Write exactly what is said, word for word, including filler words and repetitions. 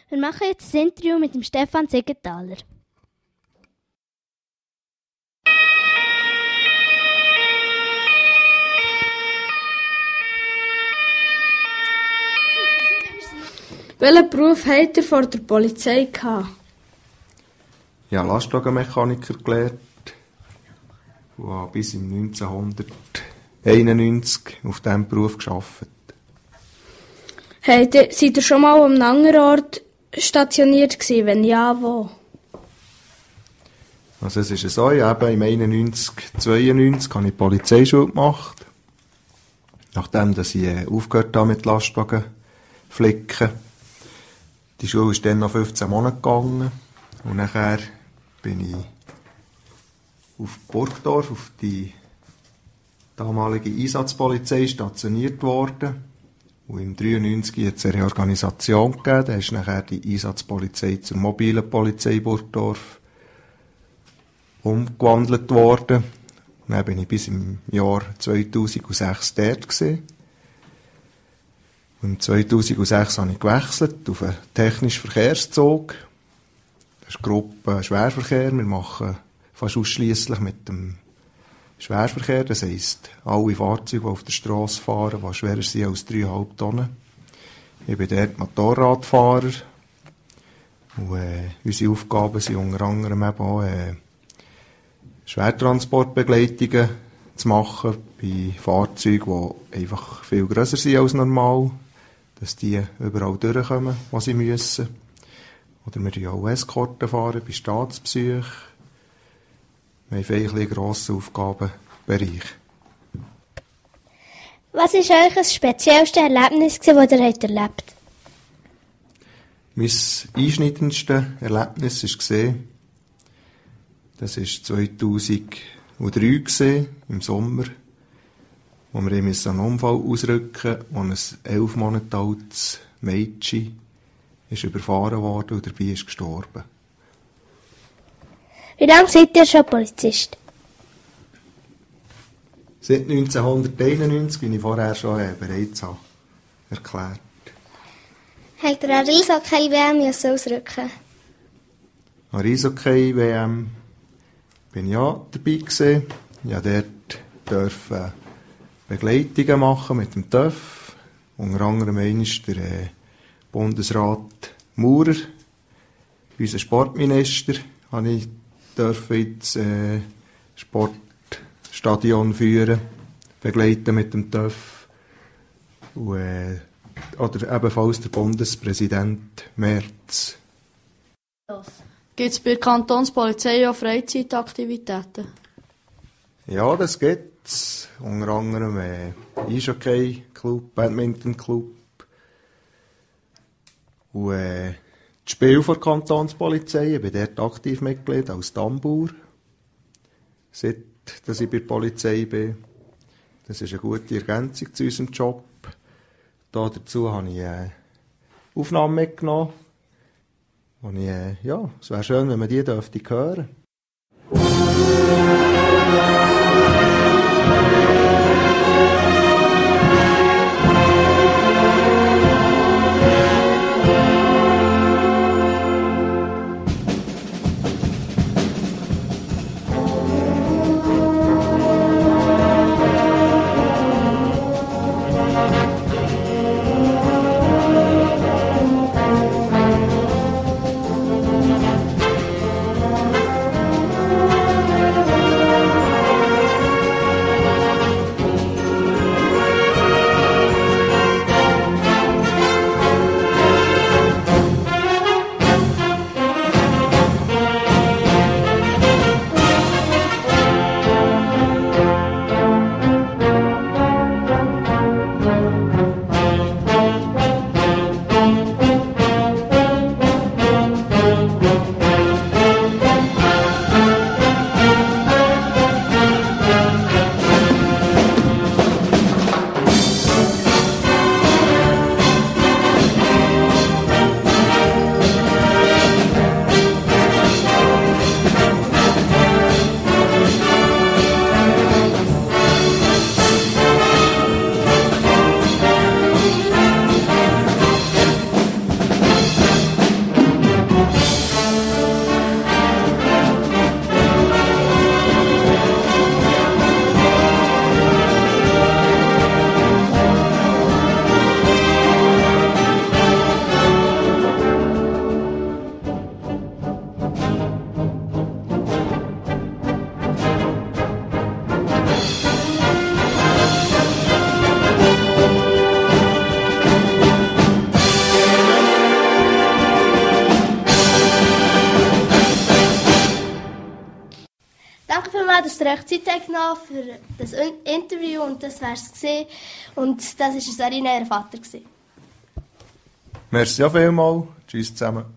Wir machen jetzt ein Interview mit dem Stefan Siegenthaler. Welchen Beruf habt ihr vor der Polizei gehabt? Ich habe Lastwagenmechaniker gelernt und habe bis im neunzehnhunderteinundneunzig auf diesem Beruf gearbeitet. Hey, ihr, seid ihr schon mal an einem anderen Ort stationiert gewesen? Wenn ja, wo? Also es ist so, ich habe im einundneunzig, zweiundneunzig habe ich Polizeischule gemacht. Nachdem dass ich äh, aufgehört habe mit Lastwagenflicken. Die Schule ist dann noch fünfzehn Monate gegangen. Und nachher bin ich auf Burgdorf, auf die damalige Einsatzpolizei stationiert worden. Und im neunzehnhundertdreiundneunzig hat es eine Reorganisation gegeben. Da ist nachher die Einsatzpolizei zur mobilen Polizei Burgdorf umgewandelt worden. Und dann bin ich bis im Jahr zweitausendsechs dort gewesen. Und im zweitausendsechs habe ich gewechselt auf einen technischen Verkehrszug. Das ist Gruppe Schwerverkehr. Wir machen fast ausschliesslich mit dem Schwerverkehr. Das heisst, alle Fahrzeuge, die auf der Strasse fahren, die schwerer sind als drei Komma fünf Tonnen. Ich bin dort Motorradfahrer. Und, äh, unsere Aufgaben sind unter anderem eben auch, äh, Schwertransportbegleitungen zu machen bei Fahrzeugen, die einfach viel grösser sind als normal. Dass die überall durchkommen, wo sie müssen. Oder wir fahren auch Eskorten fahren bei Staatsbesuchen. Wir haben eigentlich einen grossen Aufgabenbereich. Was war euch das speziellste Erlebnis, das ihr erlebt habt? Mein einschneidendste Erlebnis war, das war zweitausenddrei, im Sommer, wo wir einen Unfall ausrücken mussten, wo ein elf Monate altes Mädchen ist überfahren worden und dabei ist gestorben. Wie lange seid ihr schon Polizist? Seit neunzehnhunderteinundneunzig, wie ich vorher schon äh, bereits habe erklärt. Habt ihr an Eishockey-W M ausrücken? An Eishockey-W M bin ich auch dabei gewesen. Ich durfte dort Begleitungen machen mit dem T Ö F. Unter anderem einmal der äh, Bundesrat Maurer, unser Sportminister, habe ich durfte ins äh, Sportstadion führen, begleiten mit dem T Ö F. Und, äh, oder ebenfalls der Bundespräsident Merz. Gibt es bei der Kantonspolizei auch Freizeitaktivitäten? Ja, das gibt es. Unter anderem äh, Eishockey-Club, Badminton-Club. Und äh, das Spiel der Kantonspolizei, ich bin dort aktiv Mitglied als Tambour. Seit dass ich bei der Polizei bin. Das ist eine gute Ergänzung zu unserem Job. Da dazu habe ich äh, Aufnahmen mitgenommen. Und ich, äh, ja, es wäre schön, wenn man die dürfte hören. Danke vielmals, dass ihr euch Zeit genommen habt für das Interview und das war es gewesen. Und das war Sarina, ihr Vater gewesen. Merci ja vielmals. Tschüss zusammen.